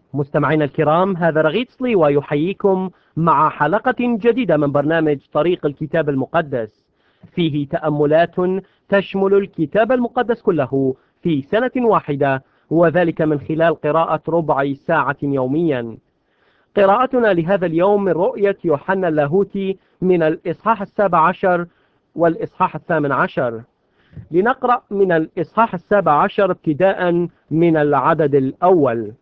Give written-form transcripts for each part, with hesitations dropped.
مستمعينا الكرام، هذا رغيد صلي ويحييكم مع حلقة جديدة من برنامج طريق الكتاب المقدس، فيه تأملات تشمل الكتاب المقدس كله في سنة واحدة، وذلك من خلال قراءة ربع ساعة يوميا. قراءتنا لهذا اليوم من رؤية يوحنا اللاهوتي من الإصحاح 17 والإصحاح 18. لنقرأ من الإصحاح 17 ابتداء من العدد الأول.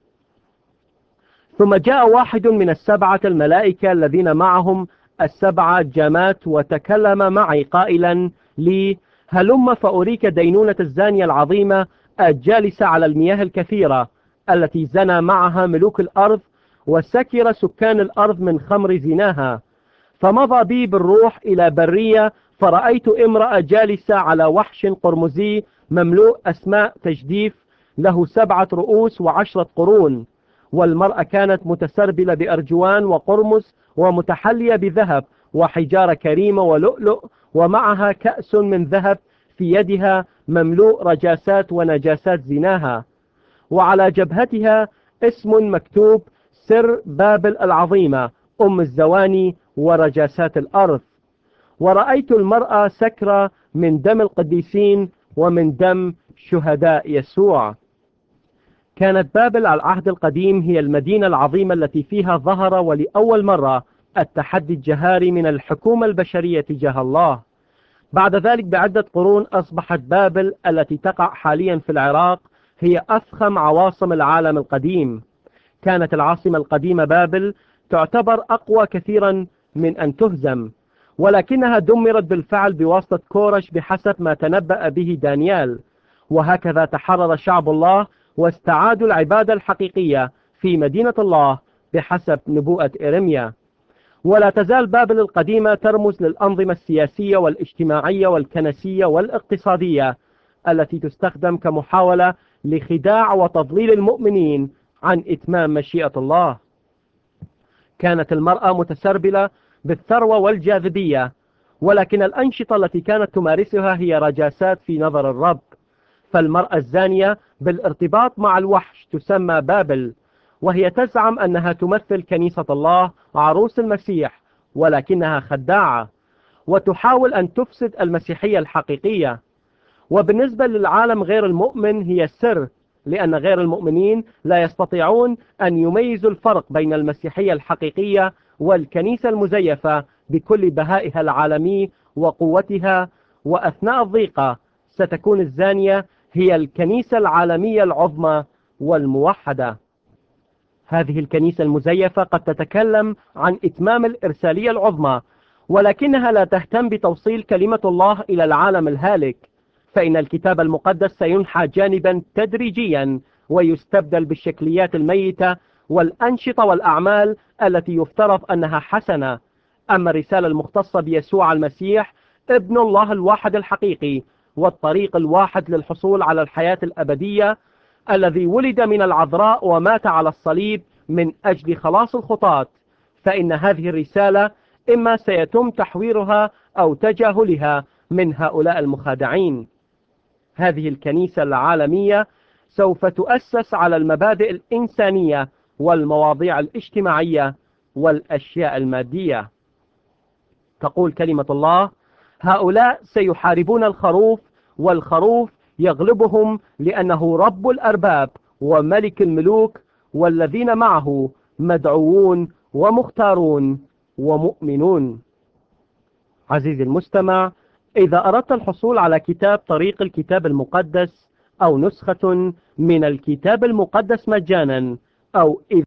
ثم جاء واحد من السبعة الملائكة الذين معهم السبعة جامات وتكلم معي قائلا لي: هلم فأريك دينونة الزانية العظيمة الجالسة على المياه الكثيرة، التي زنى معها ملوك الأرض وسكر سكان الأرض من خمر زناها. فمضى بي بالروح إلى برية، فرأيت امرأة جالسة على وحش قرمزي مملوء أسماء تجديف، له 7 رؤوس و10 قرون. والمرأة كانت متسربلة بأرجوان وقرمز، ومتحلية بذهب وحجارة كريمة ولؤلؤ، ومعها كأس من ذهب في يدها مملوء رجاسات ونجاسات زناها. وعلى جبهتها اسم مكتوب: سر بابل العظيمة، أم الزواني ورجاسات الأرض. ورأيت المرأة سكرة من دم القديسين ومن دم شهداء يسوع. كانت بابل على العهد القديم هي المدينة العظيمة التي فيها ظهر ولأول مرة التحدي الجهاري من الحكومة البشرية تجاه الله. بعد ذلك بعدة قرون أصبحت بابل التي تقع حاليا في العراق هي أفخم عواصم العالم القديم. كانت العاصمة القديمة بابل تعتبر أقوى كثيرا من أن تهزم، ولكنها دمرت بالفعل بواسطة كورش بحسب ما تنبأ به دانيال. وهكذا تحرر شعب الله واستعادوا العبادة الحقيقية في مدينة الله بحسب نبوءة إرميا. ولا تزال بابل القديمة ترمز للأنظمة السياسية والاجتماعية والكنسية والاقتصادية التي تستخدم كمحاولة لخداع وتضليل المؤمنين عن إتمام مشيئة الله. كانت المرأة متسربلة بالثروة والجاذبية، ولكن الأنشطة التي كانت تمارسها هي رجاسات في نظر الرب. فالمرأة الزانية بالارتباط مع الوحش تسمى بابل، وهي تزعم أنها تمثل كنيسة الله عروس المسيح، ولكنها خداعة وتحاول أن تفسد المسيحية الحقيقية. وبالنسبة للعالم غير المؤمن هي السر، لأن غير المؤمنين لا يستطيعون أن يميزوا الفرق بين المسيحية الحقيقية والكنيسة المزيفة بكل بهائها العالمي وقوتها. وأثناء الضيقة ستكون الزانية هي الكنيسة العالمية العظمى والموحدة. هذه الكنيسة المزيفة قد تتكلم عن إتمام الإرسالية العظمى، ولكنها لا تهتم بتوصيل كلمة الله إلى العالم الهالك. فإن الكتاب المقدس سينحى جانبا تدريجيا ويستبدل بالشكليات الميتة والأنشطة والأعمال التي يفترض أنها حسنة. أما الرسالة المختصة بيسوع المسيح ابن الله الواحد الحقيقي والطريق الواحد للحصول على الحياة الأبدية، الذي ولد من العذراء ومات على الصليب من أجل خلاص الخطاة، فإن هذه الرسالة إما سيتم تحويرها أو تجاهلها من هؤلاء المخادعين. هذه الكنيسة العالمية سوف تؤسس على المبادئ الإنسانية والمواضيع الاجتماعية والأشياء المادية. تقول كلمة الله: هؤلاء سيحاربون الخروف، والخروف يغلبهم، لأنه رب الأرباب وملك الملوك، والذين معه مدعوون ومختارون ومؤمنون. عزيزي المستمع، إذا أردت الحصول على كتاب طريق الكتاب المقدس أو نسخة من الكتاب المقدس مجانا، أو إذا